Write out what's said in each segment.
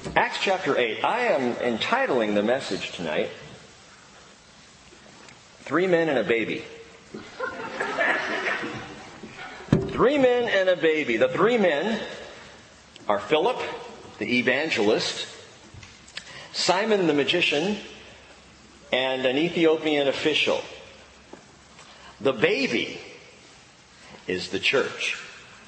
Acts chapter 8. I am entitling the message tonight, 3 Men and a Baby. 3 men and a baby. The 3 men are Philip, the evangelist, Simon the magician, and an Ethiopian official. The baby is the church.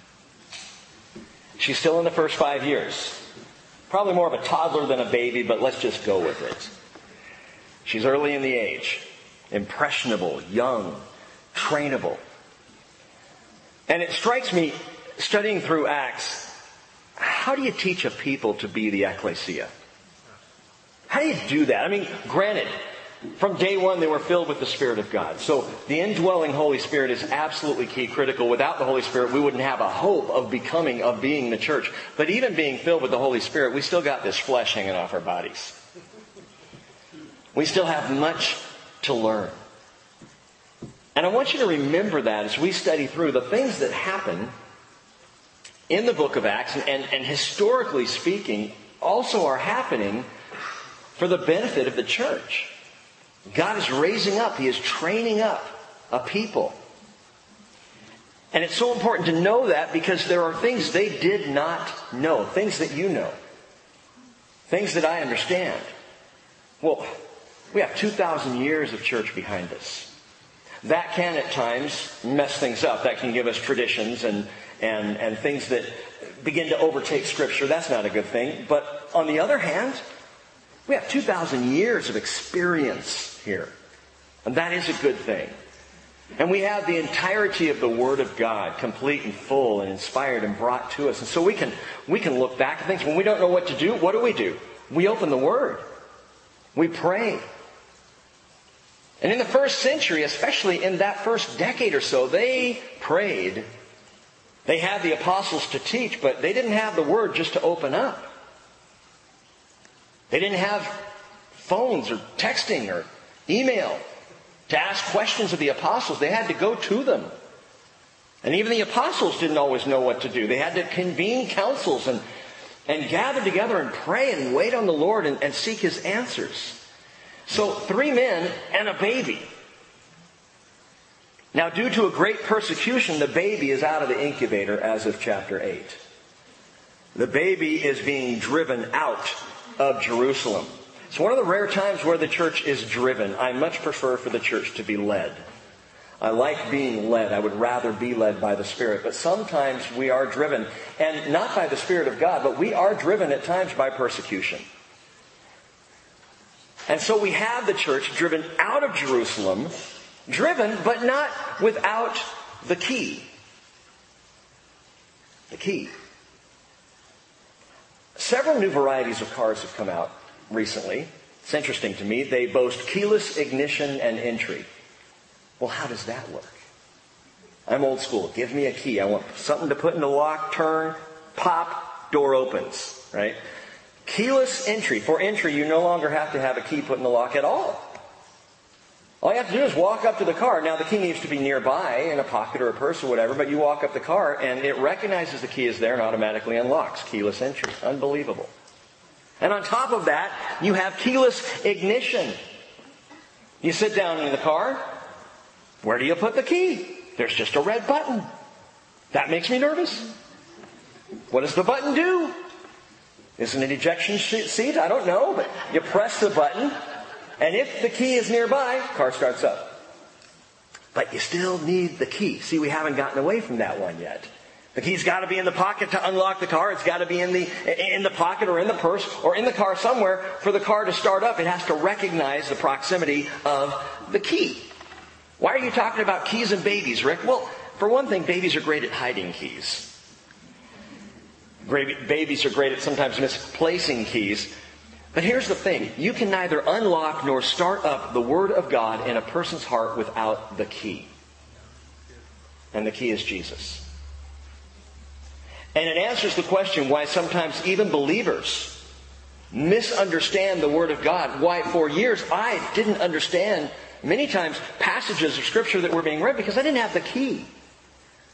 She's still in the first 5 years. Probably more of a toddler than a baby, but let's just go with it. She's early in the age, impressionable, young, trainable. And it strikes me, studying through Acts, how do you teach a people to be the ecclesia? How do you do that? I mean, granted, from day one they were filled with the Spirit of God. So the indwelling Holy Spirit is absolutely key, critical. Without the Holy Spirit, we wouldn't have a hope of being the church. But even being filled with the Holy Spirit, we still got this flesh hanging off our bodies. We still have much to learn. And I want you to remember that as we study through the things that happen in the book of Acts, and historically speaking, also are happening for the benefit of the church. God is raising up, He is training up a people. And it's so important to know that because there are things they did not know, things that you know, things that I understand. Well, we have 2,000 years of church behind us. That can at times mess things up. That can give us traditions and things that begin to overtake Scripture. That's not a good thing. But on the other hand, we have 2,000 years of experience here. And that is a good thing. And we have the entirety of the Word of God, complete and full and inspired and brought to us. And so we can look back at things. When we don't know what to do, what do? We open the Word. We pray. And in the first century, especially in that first decade or so, they prayed. They had the apostles to teach, but they didn't have the Word just to open up. They didn't have phones or texting or email to ask questions of the apostles. They had to go to them. And even the apostles didn't always know what to do. They had to convene councils and gather together and pray and wait on the Lord and seek His answers. So 3 men and a baby. Now, due to a great persecution, the baby is out of the incubator as of chapter 8. The baby is being driven out of Jerusalem. It's one of the rare times where the church is driven. I much prefer for the church to be led. I like being led. I would rather be led by the Spirit. But sometimes we are driven, and not by the Spirit of God, but we are driven at times by persecution. And so we have the church driven out of Jerusalem, driven, but not without the key. The key. Several new varieties of cars have come out recently. It's interesting to me. They boast keyless ignition and entry. Well, how does that work? I'm old school. Give me a key. I want something to put in the lock, turn, pop, door opens. Right? Keyless entry. For entry, you no longer have to have a key put in the lock at all. All you have to do is walk up to the car. Now, the key needs to be nearby in a pocket or a purse or whatever, but you walk up the car and it recognizes the key is there and automatically unlocks. Keyless entry. Unbelievable. And on top of that, you have keyless ignition. You sit down in the car. Where do you put the key? There's just a red button. That makes me nervous. What does the button do? Isn't it ejection seat? I don't know, but you press the button, and if the key is nearby, car starts up. But you still need the key. See, we haven't gotten away from that one yet. The key's got to be in the pocket to unlock the car. It's got to be in the pocket or in the purse or in the car somewhere for the car to start up. It has to recognize the proximity of the key. Why are you talking about keys and babies, Rick? Well, for one thing, babies are great at hiding keys. Babies are great at sometimes misplacing keys. But here's the thing. You can neither unlock nor start up the Word of God in a person's heart without the key. And the key is Jesus. And it answers the question why sometimes even believers misunderstand the Word of God. Why for years I didn't understand many times passages of Scripture that were being read because I didn't have the key.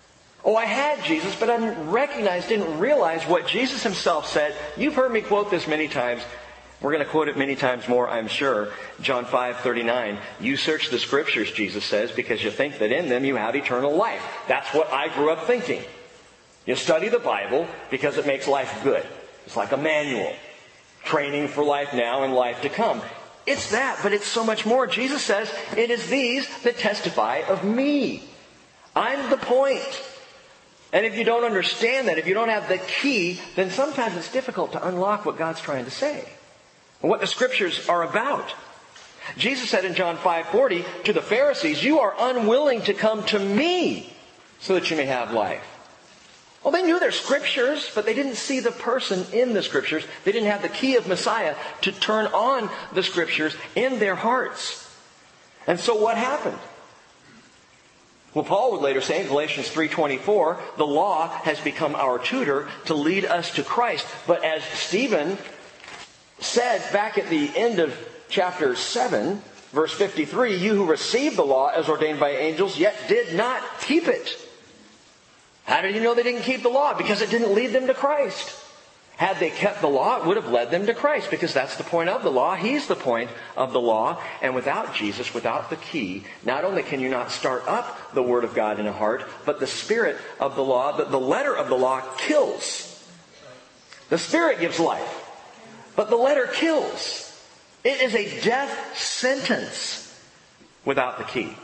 Oh, I had Jesus, but I didn't realize what Jesus himself said. You've heard me quote this many times. We're going to quote it many times more, I'm sure. John 5:39. You search the Scriptures, Jesus says, because you think that in them you have eternal life. That's what I grew up thinking. You study the Bible because it makes life good. It's like a manual. Training for life now and life to come. It's that, but it's so much more. Jesus says, it is these that testify of me. I'm the point. And if you don't understand that, if you don't have the key, then sometimes it's difficult to unlock what God's trying to say. And what the Scriptures are about. Jesus said in John 5:40 to the Pharisees, you are unwilling to come to me so that you may have life. Well, they knew their Scriptures, but they didn't see the person in the Scriptures. They didn't have the key of Messiah to turn on the Scriptures in their hearts. And so what happened? Well, Paul would later say in Galatians 3:24, the law has become our tutor to lead us to Christ. But as Stephen said back at the end of chapter 7, verse 53, you who received the law as ordained by angels, yet did not keep it. How did you know they didn't keep the law? Because it didn't lead them to Christ. Had they kept the law, it would have led them to Christ, because that's the point of the law. He's the point of the law. And without Jesus, without the key, not only can you not start up the Word of God in a heart, but the spirit of the law, the letter of the law kills. The Spirit gives life, but the letter kills. It is a death sentence without the key.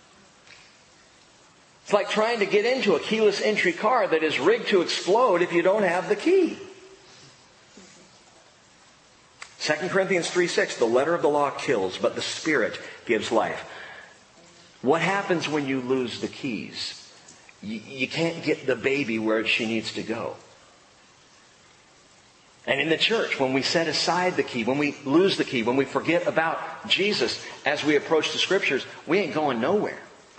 It's like trying to get into a keyless entry car that is rigged to explode if you don't have the key. 2 Corinthians 3:6, the letter of the law kills, but the Spirit gives life. What happens when you lose the keys? You can't get the baby where she needs to go. And in the church, when we set aside the key, when we lose the key, when we forget about Jesus as we approach the Scriptures, we ain't going nowhere.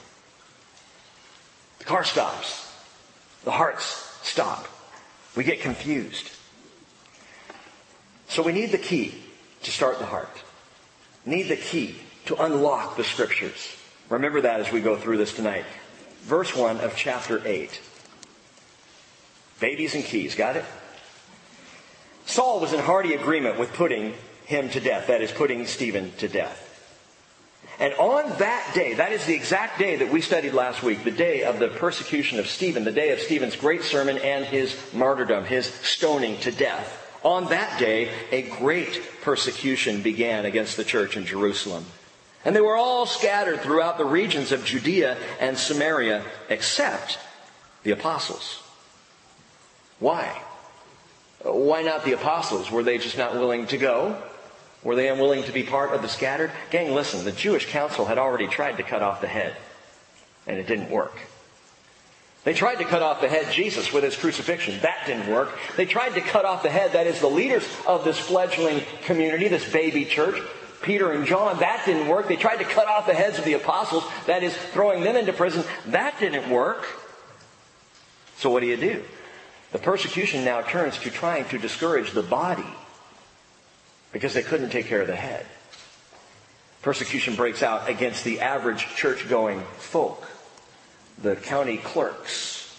The car stops. The hearts stop. We get confused. So we need the key to start the heart. Need the key to unlock the Scriptures. Remember that as we go through this tonight. Verse 1 of chapter 8. Babies and keys, got it? Saul was in hearty agreement with putting him to death. That is, putting Stephen to death. And on that day, that is the exact day that we studied last week, the day of the persecution of Stephen, the day of Stephen's great sermon and his martyrdom, his stoning to death. On that day, a great persecution began against the church in Jerusalem. And they were all scattered throughout the regions of Judea and Samaria, except the apostles. Why? Why not the apostles? Were they just not willing to go? Were they unwilling to be part of the scattered? Gang, listen, the Jewish council had already tried to cut off the head, and it didn't work. They tried to cut off the head, Jesus, with his crucifixion. That didn't work. They tried to cut off the head, that is, the leaders of this fledgling community, this baby church, Peter and John. That didn't work. They tried to cut off the heads of the apostles, that is, throwing them into prison. That didn't work. So what do? The persecution now turns to trying to discourage the body, because they couldn't take care of the head. Persecution breaks out against the average church-going folk, the county clerks,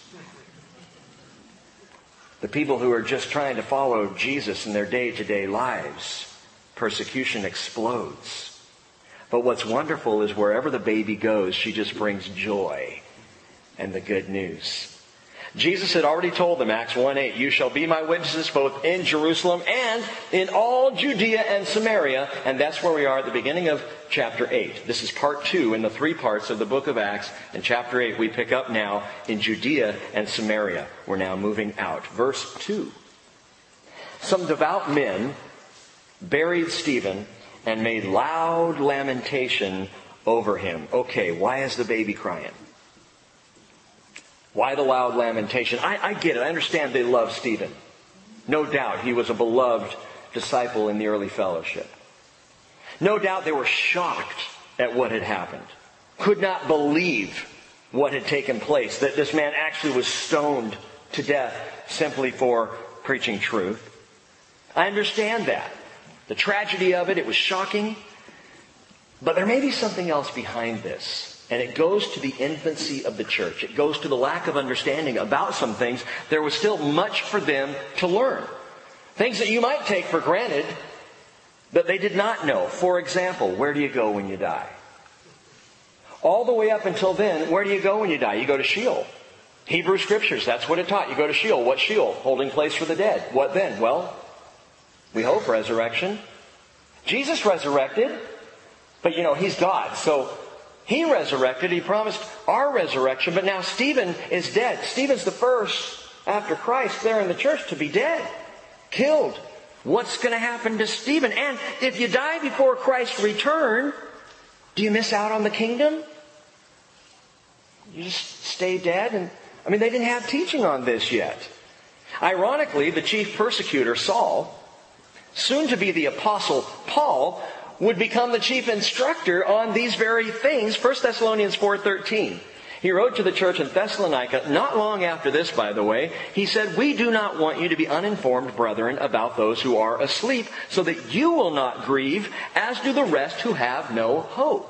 the people who are just trying to follow Jesus in their day-to-day lives. Persecution explodes. But what's wonderful is wherever the baby goes, she just brings joy and the good news. Jesus had already told them, Acts 1:8, you shall be my witnesses both in Jerusalem and in all Judea and Samaria. And that's where we are at the beginning of chapter 8. This is part 2 in the 3 parts of the book of Acts. In chapter 8, we pick up now in Judea and Samaria. We're now moving out. Verse 2. Some devout men buried Stephen and made loud lamentation over him. Okay, why is the baby crying? Why the loud lamentation? I get it. I understand they love Stephen. No doubt he was a beloved disciple in the early fellowship. No doubt they were shocked at what had happened. Could not believe what had taken place. That this man actually was stoned to death simply for preaching truth. I understand that. The tragedy of it, it was shocking. But there may be something else behind this. And it goes to the infancy of the church. It goes to the lack of understanding about some things. There was still much for them to learn. Things that you might take for granted, but they did not know. For example, where do you go when you die? All the way up until then, where do you go when you die? You go to Sheol. Hebrew Scriptures, that's what it taught. You go to Sheol. What Sheol? Holding place for the dead. What then? Well, we hope resurrection. Jesus resurrected, but He's God. So He resurrected. He promised our resurrection. But now Stephen is dead. Stephen's the first after Christ there in the church to be dead. Killed. What's going to happen to Stephen? And if you die before Christ's return, do you miss out on the kingdom? You just stay dead? And they didn't have teaching on this yet. Ironically, the chief persecutor, Saul, soon to be the apostle Paul, would become the chief instructor on these very things. 1 Thessalonians 4:13. He wrote to the church in Thessalonica, not long after this, by the way. He said, "We do not want you to be uninformed, brethren, about those who are asleep, so that you will not grieve, as do the rest who have no hope."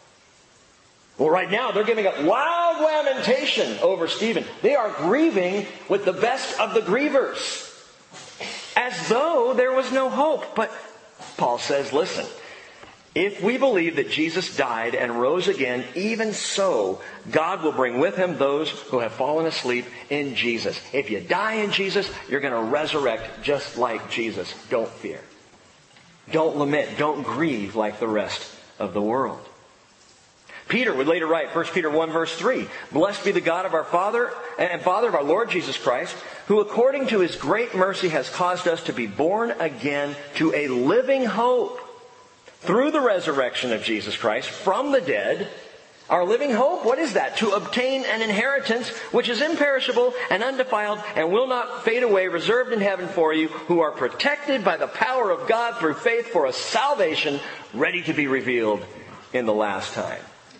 Well, right now, they're giving up loud lamentation over Stephen. They are grieving with the best of the grievers, as though there was no hope. But Paul says, listen, if we believe that Jesus died and rose again, even so, God will bring with Him those who have fallen asleep in Jesus. If you die in Jesus, you're going to resurrect just like Jesus. Don't fear. Don't lament. Don't grieve like the rest of the world. Peter would later write, 1 Peter 1 verse 3, "Blessed be the God of our Father and Father of our Lord Jesus Christ, who according to His great mercy has caused us to be born again to a living hope through the resurrection of Jesus Christ from the dead." Our living hope, what is that? To obtain an inheritance which is imperishable and undefiled and will not fade away, reserved in heaven for you, who are protected by the power of God through faith for a salvation ready to be revealed in the last time.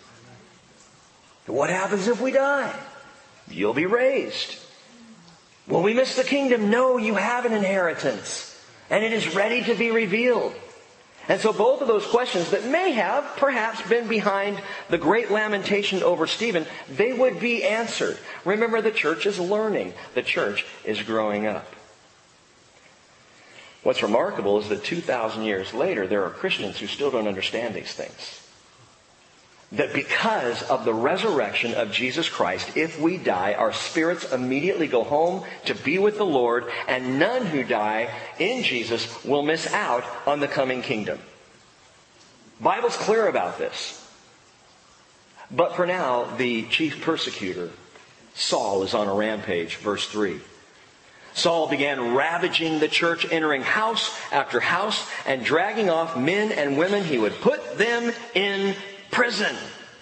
What happens if we die? You'll be raised. Will we miss the kingdom? No, you have an inheritance. And it is ready to be revealed. And so both of those questions that may have perhaps been behind the great lamentation over Stephen, they would be answered. Remember, the church is learning. The church is growing up. What's remarkable is that 2,000 years later, there are Christians who still don't understand these things. That because of the resurrection of Jesus Christ, if we die, our spirits immediately go home to be with the Lord, and none who die in Jesus will miss out on the coming kingdom. The Bible's clear about this. But for now, the chief persecutor, Saul, is on a rampage. Verse 3. Saul began ravaging the church, entering house after house, and dragging off men and women. He would put them in prison.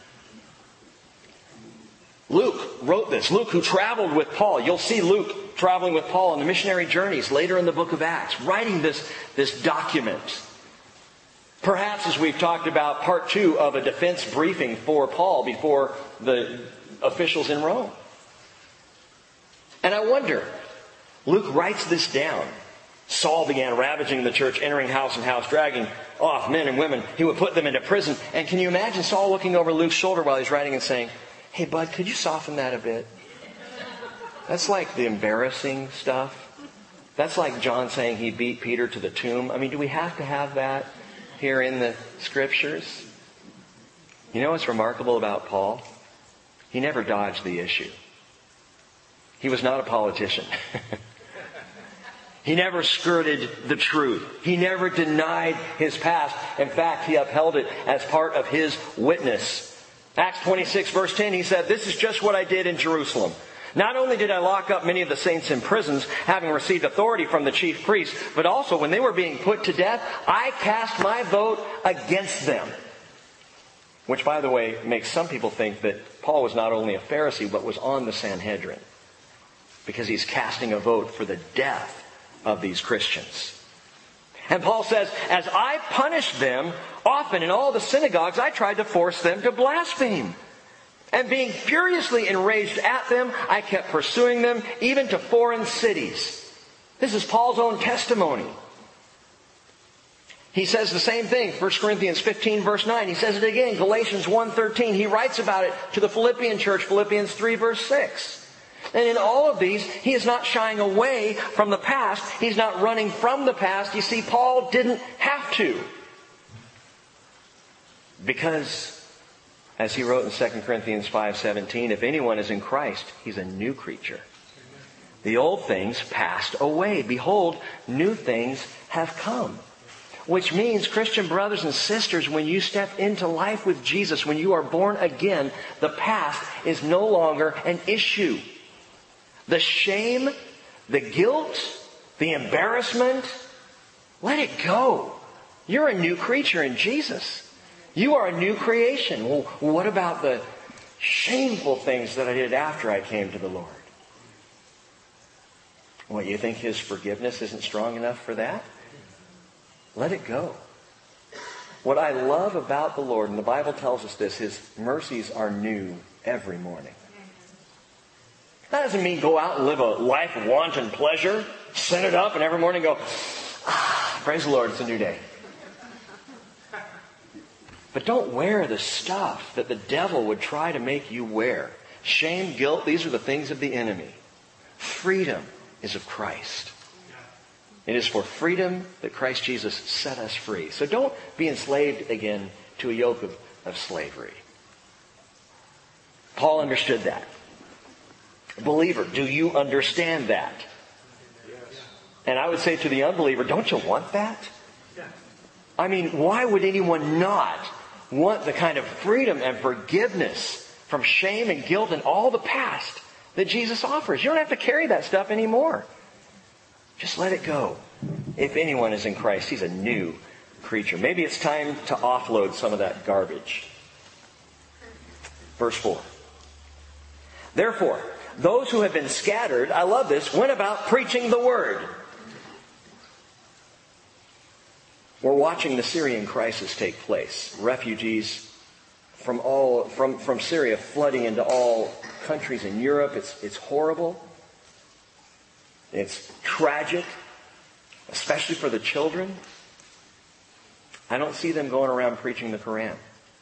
Luke wrote this. Luke, who traveled with Paul. You'll see Luke traveling with Paul on the missionary journeys later in the book of Acts, writing this document. Perhaps, as we've talked about, part 2 of a defense briefing for Paul before the officials in Rome. And I wonder, Luke writes this down. Saul began ravaging the church, entering house and house, dragging off men and women. He would put them into prison. And can you imagine Saul looking over Luke's shoulder while he's writing and saying, "Hey, bud, could you soften that a bit? That's like the embarrassing stuff. That's like John saying he beat Peter to the tomb. Do we have to have that here in the Scriptures?" You know what's remarkable about Paul? He never dodged the issue. He was not a politician. He never skirted the truth. He never denied his past. In fact, he upheld it as part of his witness. Acts 26 verse 10, he said, "This is just what I did in Jerusalem. Not only did I lock up many of the saints in prisons, having received authority from the chief priests, but also when they were being put to death, I cast my vote against them." Which, by the way, makes some people think that Paul was not only a Pharisee, but was on the Sanhedrin. Because he's casting a vote for the death of these Christians. And Paul says, "As I punished them, often in all the synagogues, I tried to force them to blaspheme. And being furiously enraged at them, I kept pursuing them, even to foreign cities." This is Paul's own testimony. He says the same thing, 1 Corinthians 15 verse 9. He says it again, Galatians 1:13. He writes about it to the Philippian church, Philippians 3 verse 6. And in all of these, he is not shying away from the past. He's not running from the past. You see, Paul didn't have to. Because, as he wrote in 2 Corinthians 5:17, if anyone is in Christ, he's a new creature. The old things passed away. Behold, new things have come. Which means, Christian brothers and sisters, when you step into life with Jesus, when you are born again, the past is no longer an issue. The shame, the guilt, the embarrassment, let it go. You're a new creature in Jesus. You are a new creation. Well, what about the shameful things that I did after I came to the Lord? What, you think His forgiveness isn't strong enough for that? Let it go. What I love about the Lord, and the Bible tells us this, His mercies are new every morning. That doesn't mean go out and live a life of wanton pleasure, set it up, and every morning go, praise the Lord, it's a new day. But don't wear the stuff that the devil would try to make you wear. Shame, guilt, these are the things of the enemy. Freedom is of Christ. It is for freedom that Christ Jesus set us free. So don't be enslaved again to a yoke of slavery. Paul understood that. Believer, do you understand that? And I would say to the unbeliever, don't you want that? I mean, why would anyone not want the kind of freedom and forgiveness from shame and guilt and all the past that Jesus offers? You don't have to carry that stuff anymore. Just let it go. If anyone is in Christ, he's a new creature. Maybe it's time to offload some of that garbage. Verse 4. Therefore, those who have been scattered, I love this, went about preaching the word. We're watching the Syrian crisis take place. Refugees from Syria flooding into all countries in Europe. It's horrible. It's tragic, especially for the children. I don't see them going around preaching the Quran.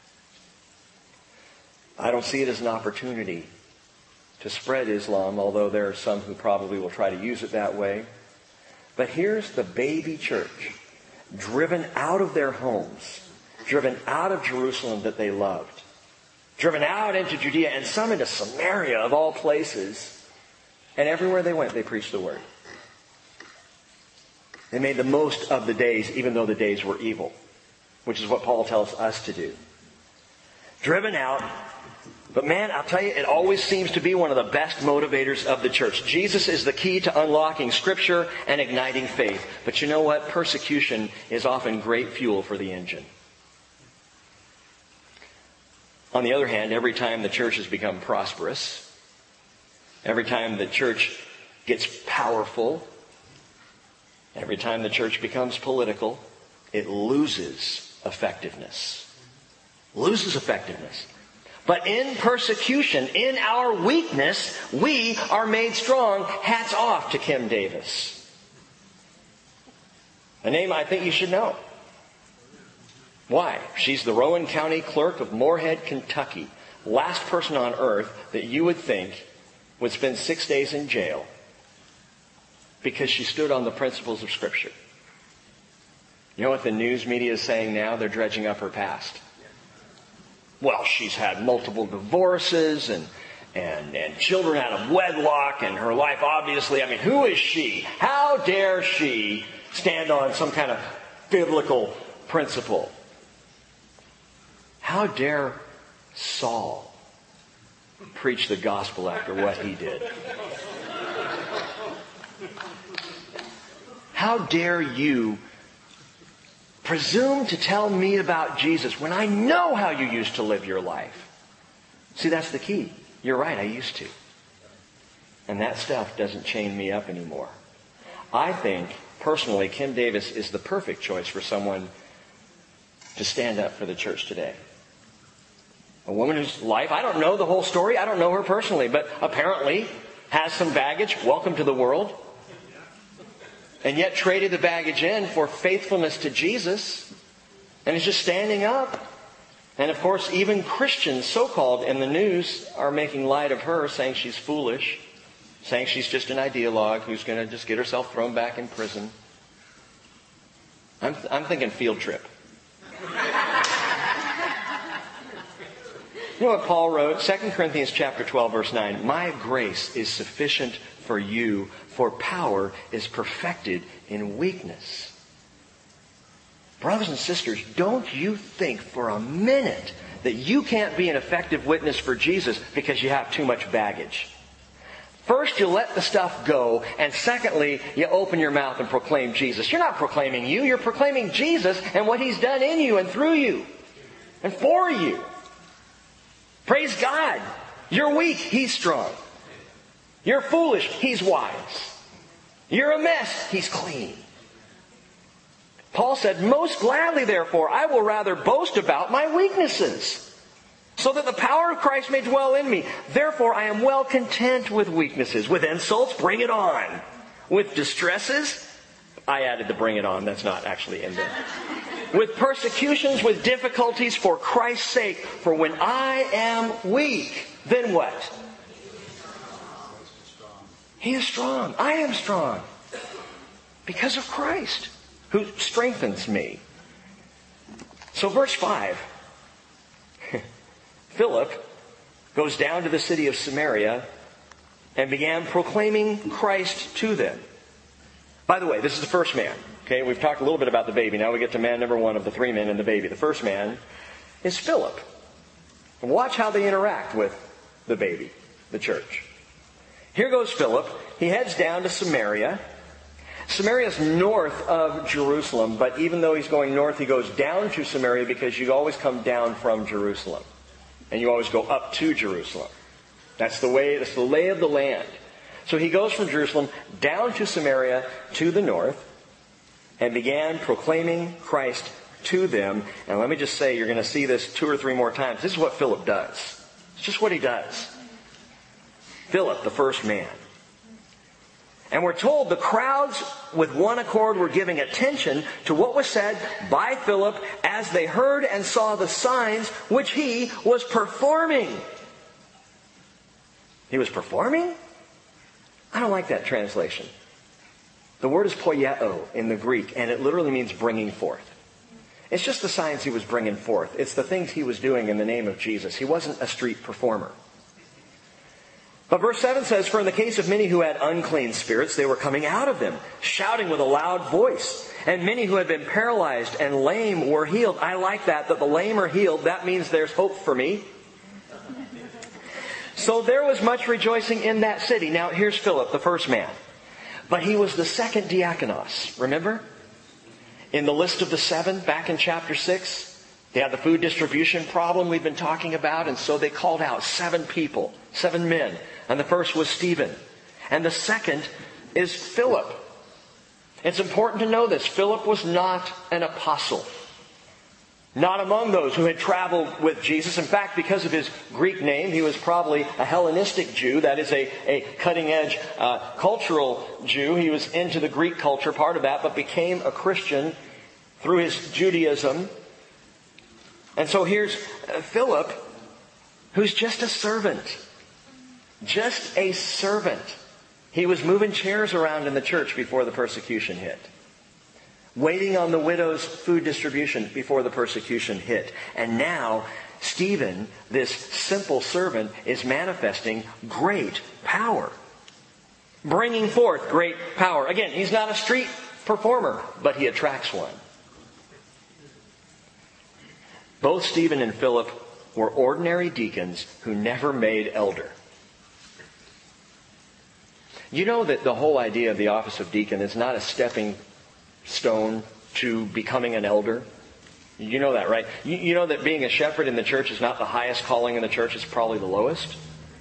I don't see it as an opportunity to spread Islam, although there are some who probably will try to use it that way. But here's the baby church, driven out of their homes, driven out of Jerusalem that they loved, driven out into Judea and some into Samaria of all places. And everywhere they went, they preached the word. They made the most of the days, even though the days were evil, which is what Paul tells us to do. Driven out. But man, I'll tell you, it always seems to be one of the best motivators of the church. Jesus is the key to unlocking Scripture and igniting faith. But you know what? Persecution is often great fuel for the engine. On the other hand, every time the church has become prosperous, every time the church gets powerful, every time the church becomes political, it loses effectiveness. Loses effectiveness. But in persecution, in our weakness, we are made strong. Hats off to Kim Davis. A name I think you should know. Why? She's the Rowan County Clerk of Moorhead, Kentucky. Last person on earth that you would think would spend 6 days in jail because she stood on the principles of Scripture. You know what the news media is saying now? They're dredging up her past. Well, she's had multiple divorces and children out of wedlock, and her life obviously, who is she? How dare she stand on some kind of biblical principle? How dare Saul preach the gospel after what he did? How dare you presume to tell me about Jesus when I know how you used to live your life? See, that's the key. You're right, I used to. And that stuff doesn't chain me up anymore. I think, personally, Kim Davis is the perfect choice for someone to stand up for the church today. A woman whose life, I don't know the whole story, I don't know her personally, but apparently has some baggage. Welcome to the world. and yet traded the baggage in for faithfulness to Jesus, and is just standing up. And of course, even Christians, so-called, in the news are making light of her, saying she's foolish, saying she's just an ideologue who's going to just get herself thrown back in prison. I'm thinking field trip. You know what Paul wrote? 2 Corinthians chapter 12, verse 9. My grace is sufficient for you, for power is perfected in weakness. Brothers and sisters, don't you think for a minute that you can't be an effective witness for Jesus because you have too much baggage. First, you let the stuff go, and secondly, you open your mouth and proclaim Jesus. You're not proclaiming you, you're proclaiming Jesus and what He's done in you and through you and for you. Praise God. You're weak, He's strong. You're foolish, He's wise. You're a mess, He's clean. Paul said, most gladly, therefore, I will rather boast about my weaknesses, so that the power of Christ may dwell in me. Therefore, I am well content with weaknesses. With insults, bring it on. With distresses, I added the bring it on. That's not actually in there. With persecutions, with difficulties for Christ's sake. For when I am weak, then what? He is strong. I am strong. Because of Christ, who strengthens me. So verse 5. Philip goes down to the city of Samaria and began proclaiming Christ to them. By the way, this is the first man. Okay, we've talked a little bit about the baby. Now we get to man number one of the three men and the baby. The first man is Philip. And watch how they interact with the baby, the church. Here goes Philip. He heads down to Samaria. Samaria is north of Jerusalem, but even though he's going north, he goes down to Samaria because you always come down from Jerusalem. And you always go up to Jerusalem. That's the lay of the land. So he goes from Jerusalem down to Samaria to the north and began proclaiming Christ to them. And let me just say, you're going to see this 2 or 3 more times. This is what Philip does. It's just what he does. Philip, the first man. And we're told the crowds with one accord were giving attention to what was said by Philip as they heard and saw the signs which he was performing. He was performing? I don't like that translation. The word is poieo in the Greek, and it literally means bringing forth. It's just the signs he was bringing forth. It's the things he was doing in the name of Jesus. He wasn't a street performer. But verse 7 says, for in the case of many who had unclean spirits, they were coming out of them, shouting with a loud voice. And many who had been paralyzed and lame were healed. I like that the lame are healed. That means there's hope for me. So there was much rejoicing in that city. Now here's Philip, the first man. But he was the second diakonos. Remember? In the list of the 7, back in chapter 6, they had the food distribution problem we've been talking about. And so they called out 7 people, 7 men. And the first was Stephen. And the second is Philip. It's important to know this. Philip was not an apostle. Not among those who had traveled with Jesus. In fact, because of his Greek name, he was probably a Hellenistic Jew. That is a cutting-edge cultural Jew. He was into the Greek culture, part of that, but became a Christian through his Judaism. And so here's Philip, who's just a servant. Just a servant. He was moving chairs around in the church before the persecution hit. Waiting on the widow's food distribution before the persecution hit. And now, Stephen, this simple servant, is manifesting great power. Bringing forth great power. Again, he's not a street performer, but he attracts one. Both Stephen and Philip were ordinary deacons who never made elder. You know that the whole idea of the office of deacon is not a stepping stone to becoming an elder? You know that, right? You know that being a shepherd in the church is not the highest calling in the church, it's probably the lowest.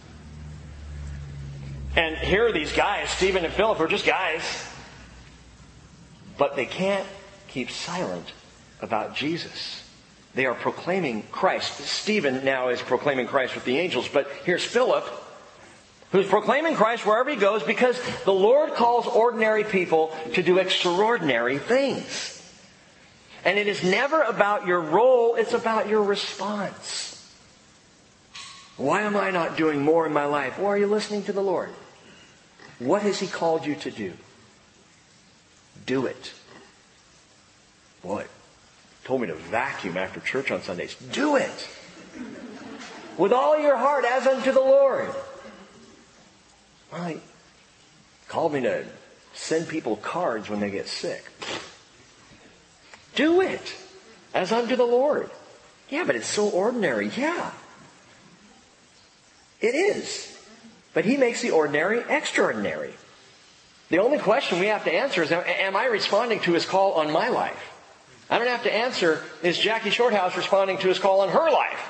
And here are these guys, Stephen and Philip, are just guys. But they can't keep silent about Jesus. They are proclaiming Christ. Stephen now is proclaiming Christ with the angels, but here's Philip, who's proclaiming Christ wherever he goes, because the Lord calls ordinary people to do extraordinary things. And it is never about your role, it's about your response. Why am I not doing more in my life? Well, are you listening to the Lord? What has he called you to do? Do it. Boy, told me to vacuum after church on Sundays. Do it. With all your heart as unto the Lord. Well, he called me to send people cards when they get sick. Do it as unto the Lord. Yeah, but it's so ordinary. Yeah. It is. But he makes the ordinary extraordinary. The only question we have to answer is, am I responding to his call on my life? I don't have to answer, is Jackie Shorthouse responding to his call on her life?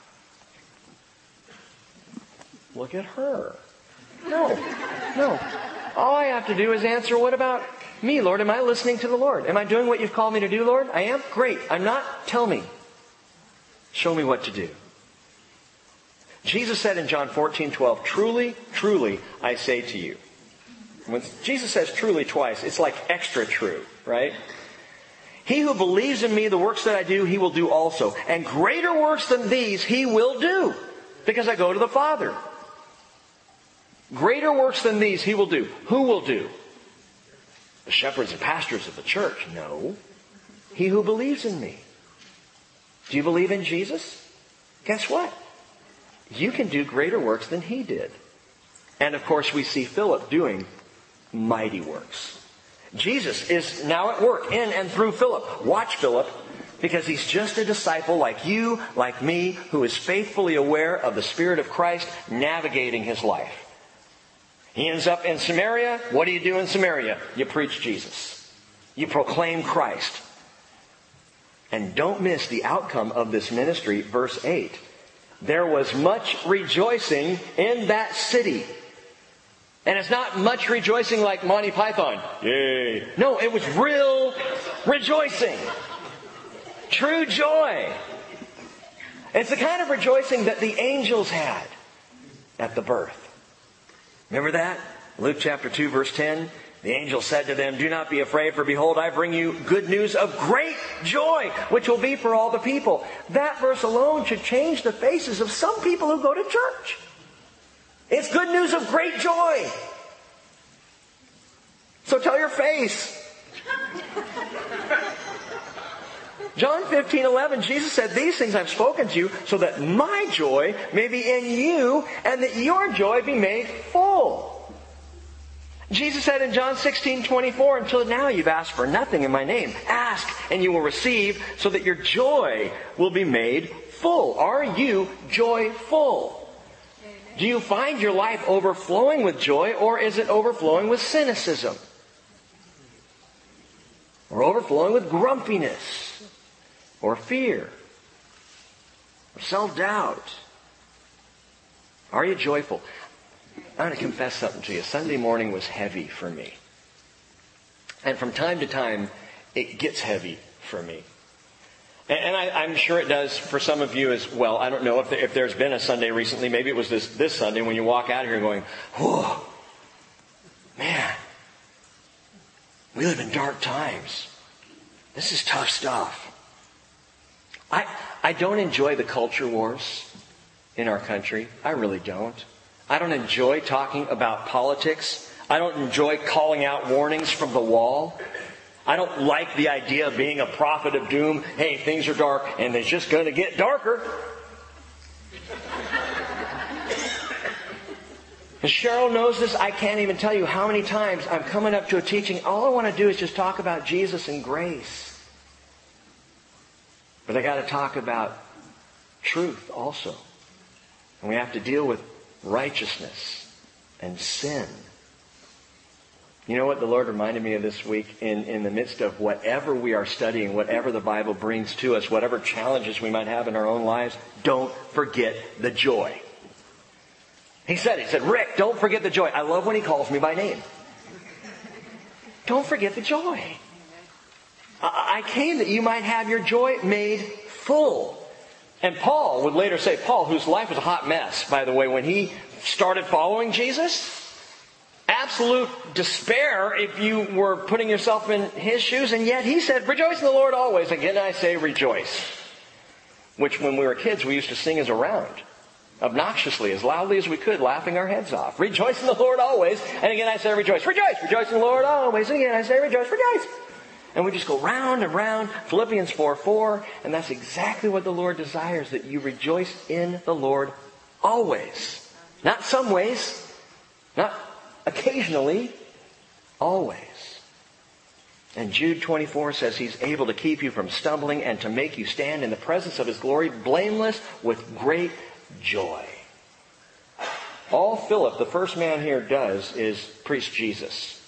Look at her. No. All I have to do is answer, what about me, Lord? Am I listening to the Lord? Am I doing what you've called me to do, Lord? I am? Great. I'm not? Tell me. Show me what to do. Jesus said in John 14:12, truly, truly, I say to you. When Jesus says truly twice, it's like extra true, right? He who believes in me, the works that I do, he will do also. And greater works than these he will do, because I go to the Father. Greater works than these he will do. Who will do? The shepherds and pastors of the church? No. He who believes in me. Do you believe in Jesus? Guess what? You can do greater works than he did. And of course we see Philip doing mighty works. Jesus is now at work in and through Philip. Watch Philip, because he's just a disciple like you, like me, who is faithfully aware of the Spirit of Christ navigating his life. He ends up in Samaria. What do you do in Samaria? You preach Jesus. You proclaim Christ. And don't miss the outcome of this ministry, verse 8. There was much rejoicing in that city. And it's not much rejoicing like Monty Python. Yay. No, it was real rejoicing. True joy. It's the kind of rejoicing that the angels had at the birth. Remember that? Luke chapter 2 verse 10. The angel said to them, do not be afraid, for behold, I bring you good news of great joy, which will be for all the people. That verse alone should change the faces of some people who go to church. It's good news of great joy. So tell your face. John 15:11, Jesus said, these things I've spoken to you so that my joy may be in you and that your joy be made full. Jesus said in John 16:24, until now you've asked for nothing in my name. Ask and you will receive so that your joy will be made full. Are you joyful? Do you find your life overflowing with joy, or is it overflowing with cynicism? Or overflowing with grumpiness? Or fear? Or self-doubt? Are you joyful? I'm going to confess something to you. Sunday morning was heavy for me. And from time to time, it gets heavy for me. And I'm sure it does for some of you as well. I don't know if there's been a Sunday recently. Maybe it was this Sunday when you walk out of here going, whoa, man, we live in dark times. This is tough stuff. I don't enjoy the culture wars in our country. I really don't. I don't enjoy talking about politics. I don't enjoy calling out warnings from the wall. I don't like the idea of being a prophet of doom. Hey, things are dark and it's just going to get darker. And Cheryl knows this. I can't even tell you how many times I'm coming up to a teaching. All I want to do is just talk about Jesus and grace. But I got to talk about truth also. And we have to deal with righteousness and sin. You know what the Lord reminded me of this week? In the midst of whatever we are studying, whatever the Bible brings to us, whatever challenges we might have in our own lives, don't forget the joy. He said, Rick, don't forget the joy. I love when he calls me by name. Don't forget the joy. I came that you might have your joy made full. And Paul would later say, Paul, whose life was a hot mess, by the way, when he started following Jesus? Absolute despair if you were putting yourself in his shoes. And yet he said, rejoice in the Lord always. Again, I say rejoice. Which when we were kids, we used to sing as a round. Obnoxiously, as loudly as we could, laughing our heads off. Rejoice in the Lord always. And again, I say rejoice. Rejoice! Rejoice in the Lord always. And again, I say rejoice. Rejoice! And we just go round and round. Philippians 4:4. And that's exactly what the Lord desires, that you rejoice in the Lord always. Not some ways. Not occasionally. Always. And Jude 24 says he's able to keep you from stumbling and to make you stand in the presence of his glory blameless with great joy. All Philip, the first man here, does is preach Jesus.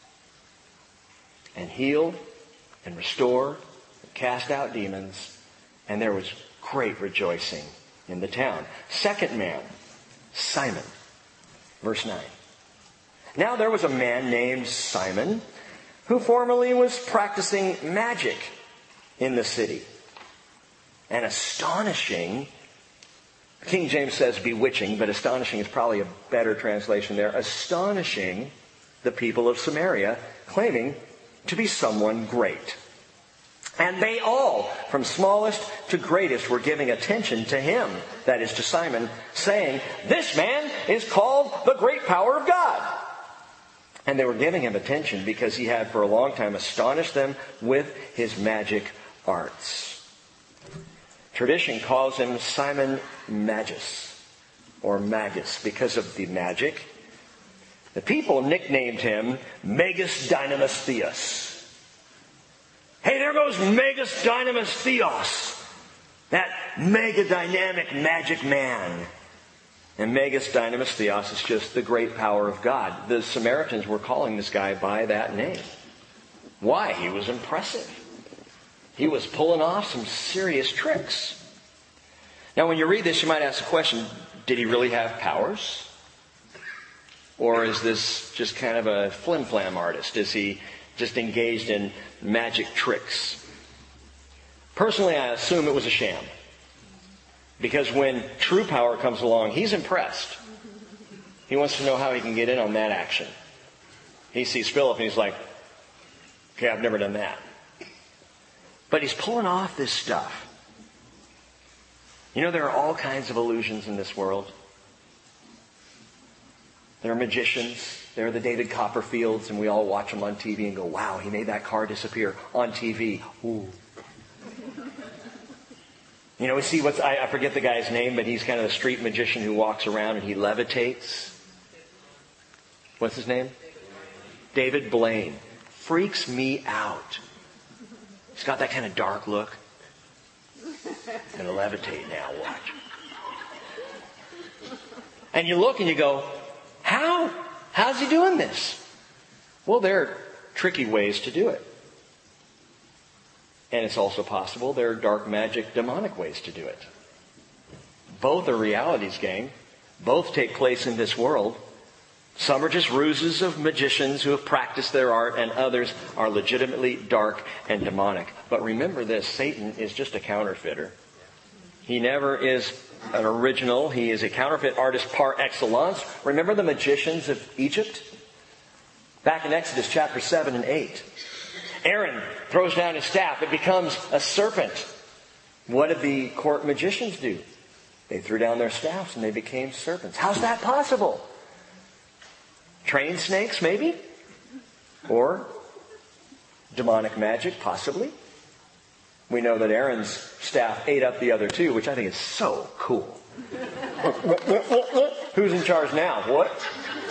And heal and restore and cast out demons. And there was great rejoicing in the town. Second man, Simon. Verse 9. Now there was a man named Simon who formerly was practicing magic in the city. And astonishing, King James says bewitching, but astonishing is probably a better translation there. Astonishing the people of Samaria, claiming to be someone great. And they all, from smallest to greatest, were giving attention to him, that is to Simon, saying, this man is called the great power of God. And they were giving him attention because he had for a long time astonished them with his magic arts. Tradition calls him Simon Magus, or Magus, because of the magic. The people nicknamed him Megas Dynamis Theos. Hey, there goes Megas Dynamis Theos, that mega dynamic magic man. And Megas Dynamis Theos is just the great power of God. The Samaritans were calling this guy by that name. Why? He was impressive. He was pulling off some serious tricks. Now, when you read this, you might ask the question, did he really have powers? Or is this just kind of a flim-flam artist? Is he just engaged in magic tricks? Personally, I assume it was a sham. Because when true power comes along, he's impressed. He wants to know how he can get in on that action. He sees Philip and he's like, okay, I've never done that. But he's pulling off this stuff. You know, there are all kinds of illusions in this world. There are magicians. There are the David Copperfields, and we all watch them on TV and go, wow, he made that car disappear on TV. Ooh. You know, we see I forget the guy's name, but he's kind of the street magician who walks around and he levitates. What's his name? David Blaine. Freaks me out. He's got that kind of dark look. Gonna levitate now, watch. And you look and you go, how? How's he doing this? Well, there are tricky ways to do it. And it's also possible there are dark magic, demonic ways to do it. Both are realities, gang. Both take place in this world. Some are just ruses of magicians who have practiced their art, and others are legitimately dark and demonic. But remember this, Satan is just a counterfeiter. He never is an original. He is a counterfeit artist par excellence. Remember the magicians of Egypt? Back in Exodus chapter 7 and 8. Aaron throws down his staff. It becomes a serpent. What did the court magicians do? They threw down their staffs and they became serpents. How's that possible? Trained snakes, maybe? Or demonic magic, possibly? We know that Aaron's staff ate up the other two, which I think is so cool. Who's in charge now? What?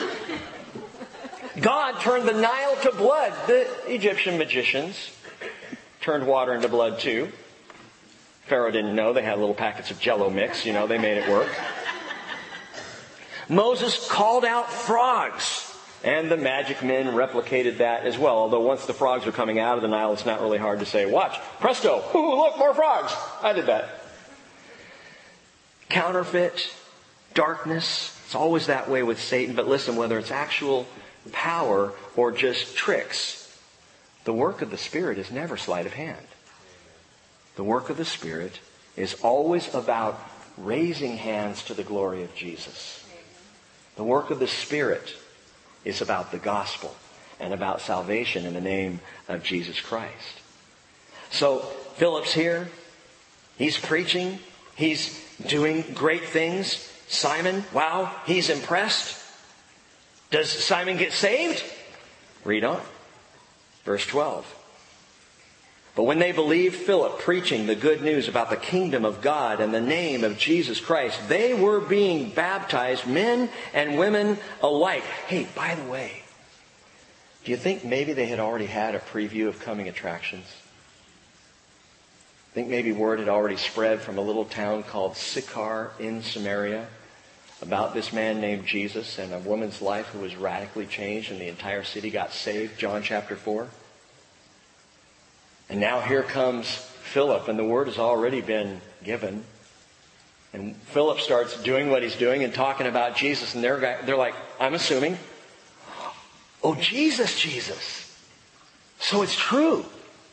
God turned the Nile to blood. The Egyptian magicians turned water into blood too. Pharaoh didn't know. They had little packets of Jell-O mix. You know, they made it work. Moses called out frogs. And the magic men replicated that as well. Although once the frogs are coming out of the Nile, it's not really hard to say, watch, presto, ooh, look, more frogs. I did that. Counterfeit, darkness, it's always that way with Satan. But listen, whether it's actual power or just tricks, the work of the Spirit is never sleight of hand. The work of the Spirit is always about raising hands to the glory of Jesus. The work of the Spirit is about the gospel and about salvation in the name of Jesus Christ. So Philip's here. He's preaching. He's doing great things. Simon, wow, he's impressed. Does Simon get saved? Read on. Verse 12. But when they believed Philip preaching the good news about the kingdom of God and the name of Jesus Christ, they were being baptized, men and women alike. Hey, by the way, do you think maybe they had already had a preview of coming attractions? I think maybe word had already spread from a little town called Sychar in Samaria about this man named Jesus and a woman's life who was radically changed and the entire city got saved. John chapter 4. And now here comes Philip, and the word has already been given. And Philip starts doing what he's doing and talking about Jesus. And they're like, I'm assuming, oh, Jesus. So it's true.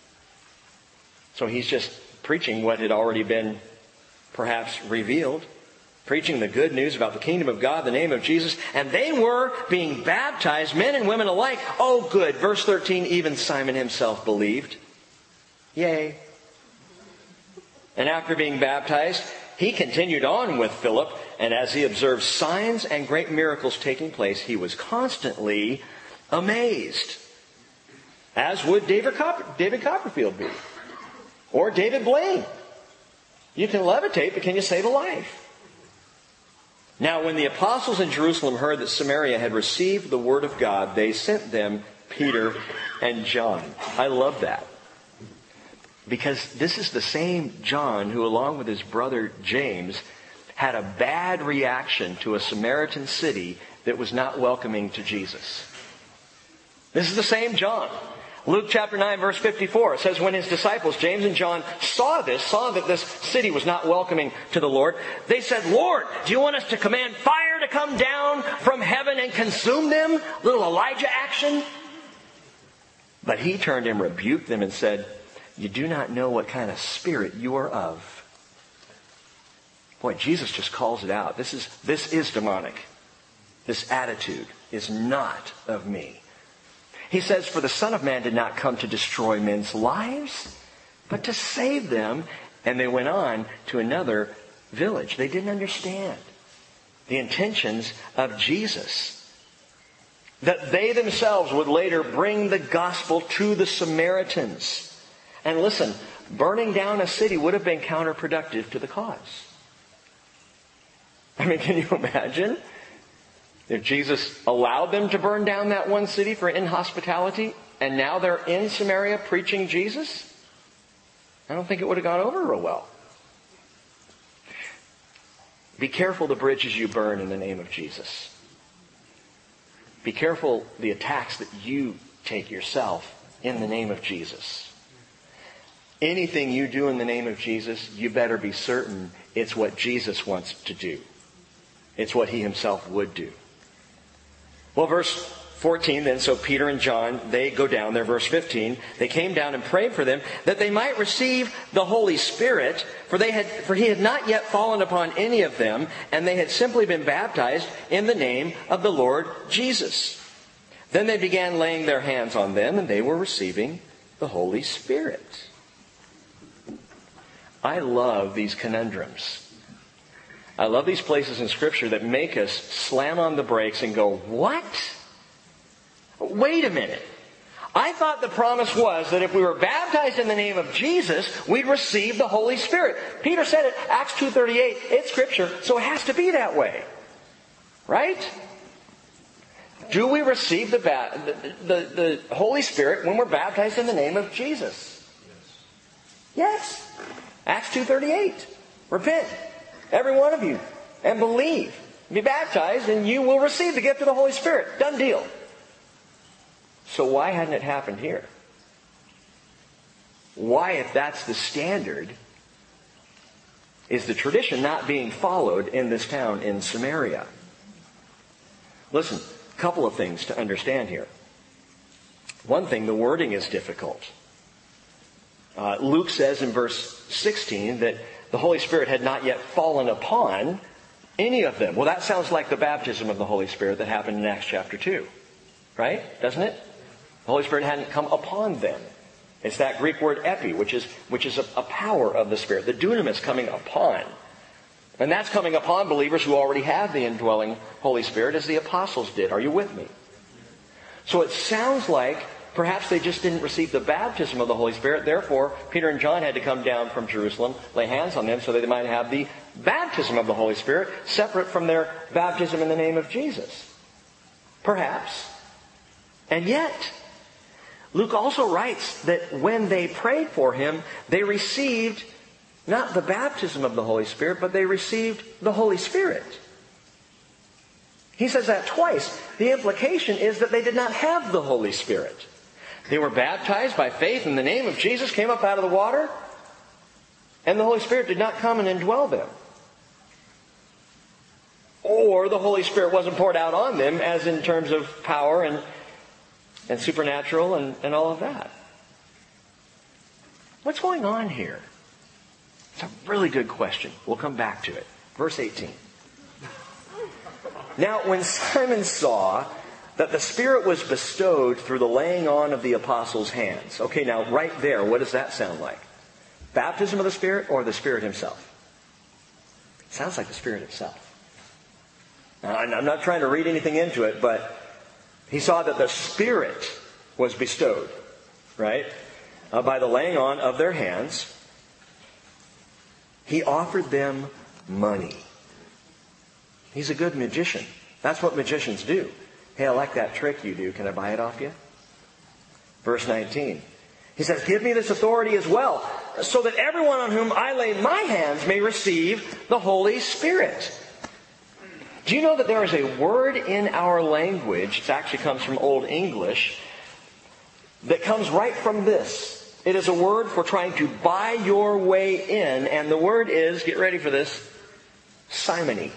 So he's just preaching what had already been perhaps revealed. Preaching the good news about the kingdom of God, the name of Jesus. And they were being baptized, men and women alike. Oh, good. Verse 13, even Simon himself believed. Yay. And after being baptized, he continued on with Philip, and as he observed signs and great miracles taking place, he was constantly amazed. As would David Copperfield be. Or David Blaine. You can levitate, but can you save a life? Now, when the apostles in Jerusalem heard that Samaria had received the word of God, they sent them Peter and John. I love that. Because this is the same John who, along with his brother James, had a bad reaction to a Samaritan city that was not welcoming to Jesus. This is the same John. Luke chapter 9 verse 54, it says, when his disciples, James and John, saw that this city was not welcoming to the Lord, they said, Lord, do you want us to command fire to come down from heaven and consume them? Little Elijah action. But he turned and rebuked them and said, you do not know what kind of spirit you are of. Boy, Jesus just calls it out. This is demonic. This attitude is not of me. He says, for the Son of Man did not come to destroy men's lives, but to save them. And they went on to another village. They didn't understand the intentions of Jesus. That they themselves would later bring the gospel to the Samaritans. And listen, burning down a city would have been counterproductive to the cause. I mean, can you imagine if Jesus allowed them to burn down that one city for inhospitality, and now they're in Samaria preaching Jesus? I don't think it would have gone over real well. Be careful the bridges you burn in the name of Jesus. Be careful the attacks that you take yourself in the name of Jesus. Anything you do in the name of Jesus, you better be certain it's what Jesus wants to do. It's what he himself would do. Well, verse 14 then, so Peter and John, they go down there. Verse 15, they came down and prayed for them that they might receive the Holy Spirit, for he had not yet fallen upon any of them, and they had simply been baptized in the name of the Lord Jesus. Then they began laying their hands on them, and they were receiving the Holy Spirit. I love these conundrums. I love these places in Scripture that make us slam on the brakes and go, what? Wait a minute. I thought the promise was that if we were baptized in the name of Jesus, we'd receive the Holy Spirit. Peter said it, Acts 2:38, it's Scripture, so it has to be that way. Right? Do we receive the Holy Spirit when we're baptized in the name of Jesus? Yes. Acts 2:38. Repent, every one of you, and believe. Be baptized, and you will receive the gift of the Holy Spirit. Done deal. So why hadn't it happened here? Why, if that's the standard, is the tradition not being followed in this town in Samaria? Listen, a couple of things to understand here. One thing, the wording is difficult. Luke says in verse 16 that the Holy Spirit had not yet fallen upon Any of them. Well, that sounds like the baptism of the Holy Spirit that happened in Acts chapter 2. Right? Doesn't it? The Holy Spirit hadn't come upon them. It's that Greek word epi, which is a power of the Spirit. The dunamis coming upon. And that's coming upon believers who already have the indwelling Holy Spirit, as the apostles did. Are you with me? So it sounds like perhaps they just didn't receive the baptism of the Holy Spirit. Therefore, Peter and John had to come down from Jerusalem, lay hands on them so that they might have the baptism of the Holy Spirit, separate from their baptism in the name of Jesus. Perhaps. And yet, Luke also writes that when they prayed for him, they received not the baptism of the Holy Spirit, but they received the Holy Spirit. He says that twice. The implication is that they did not have the Holy Spirit. They were baptized by faith in the name of Jesus, came up out of the water, and the Holy Spirit did not come and indwell them. Or the Holy Spirit wasn't poured out on them, as in terms of power and supernatural and all of that. What's going on here? It's a really good question. We'll come back to it. Verse 18. Now, when Simon saw that the Spirit was bestowed through the laying on of the apostles' hands. Okay, now right there, what does that sound like? Baptism of the Spirit or the Spirit Himself? It sounds like the Spirit Himself. Now, I'm not trying to read anything into it, but he saw that the Spirit was bestowed, right? By the laying on of their hands. He offered them money. He's a good magician. That's what magicians do. Hey, I like that trick you do. Can I buy it off you? Verse 19. He says, give me this authority as well, so that everyone on whom I lay my hands may receive the Holy Spirit. Do you know that there is a word in our language, it actually comes from Old English, that comes right from this. It is a word for trying to buy your way in, and the word is, get ready for this, simony.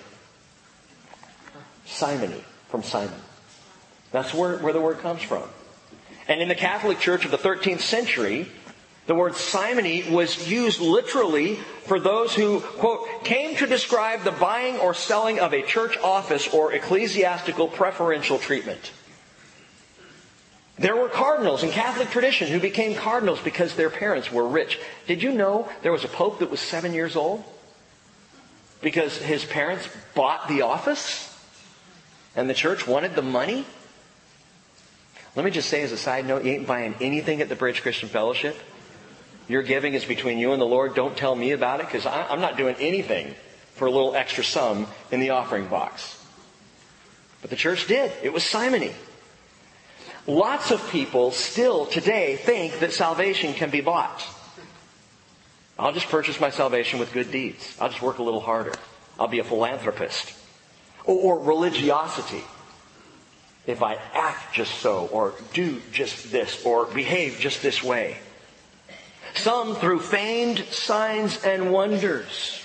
Simony, from Simon. That's where the word comes from. And in the Catholic Church of the 13th century, the word simony was used literally for those who, quote, came to describe the buying or selling of a church office or ecclesiastical preferential treatment. There were cardinals in Catholic tradition who became cardinals because their parents were rich. Did you know there was a pope that was 7 years old? Because his parents bought the office and the church wanted the money? Let me just say as a side note, you ain't buying anything at the Bridge Christian Fellowship. Your giving is between you and the Lord. Don't tell me about it, because I'm not doing anything for a little extra sum in the offering box. But the church did. It was simony. Lots of people still today think that salvation can be bought. I'll just purchase my salvation with good deeds. I'll just work a little harder. I'll be a philanthropist. Or religiosity. If I act just so, or do just this, or behave just this way. Some through feigned signs and wonders.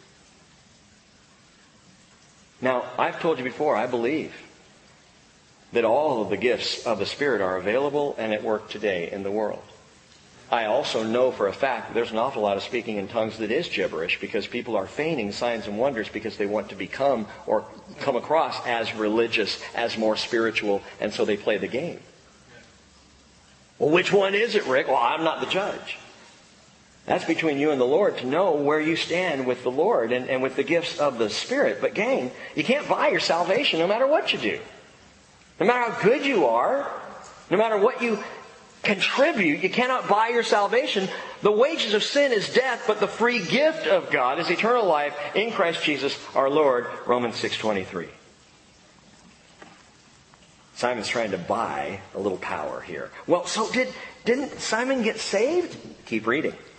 Now, I've told you before, I believe that all of the gifts of the Spirit are available and at work today in the world. I also know for a fact that there's an awful lot of speaking in tongues that is gibberish, because people are feigning signs and wonders because they want to become or come across as religious, as more spiritual, and so they play the game. Well, which one is it, Rick? Well, I'm not the judge. That's between you and the Lord to know where you stand with the Lord and with the gifts of the Spirit. But gang, you can't buy your salvation no matter what you do. No matter how good you are, no matter what you contribute, you cannot buy your salvation. The wages of sin is death, but the free gift of God is eternal life in Christ Jesus our Lord. Romans 6:23. Simon's trying to buy a little power here. Well, so didn't Simon get saved? Keep reading.